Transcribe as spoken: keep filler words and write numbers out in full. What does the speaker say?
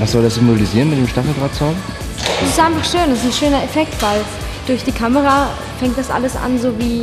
Was soll das symbolisieren mit dem Stacheldrahtzaun? Es ist einfach schön, es ist ein schöner Effekt, weil durch die Kamera fängt das alles an, so wie